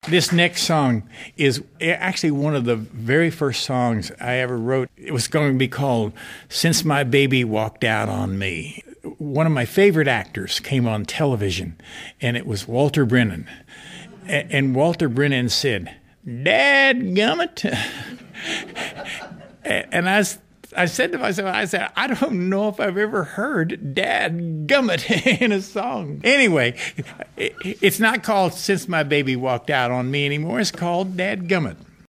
This next song is actually one of the very first songs I ever wrote. It was going to be called Since My Baby Walked Out on Me. One of my favorite actors came on television, and it was Walter Brennan. And Walter Brennan said, "Dadgummit." And I said to myself, I don't know if I've ever heard "Dadgummit" in a song. Anyway, it's not called Since My Baby Walked Out on Me anymore. It's called "Dadgummit."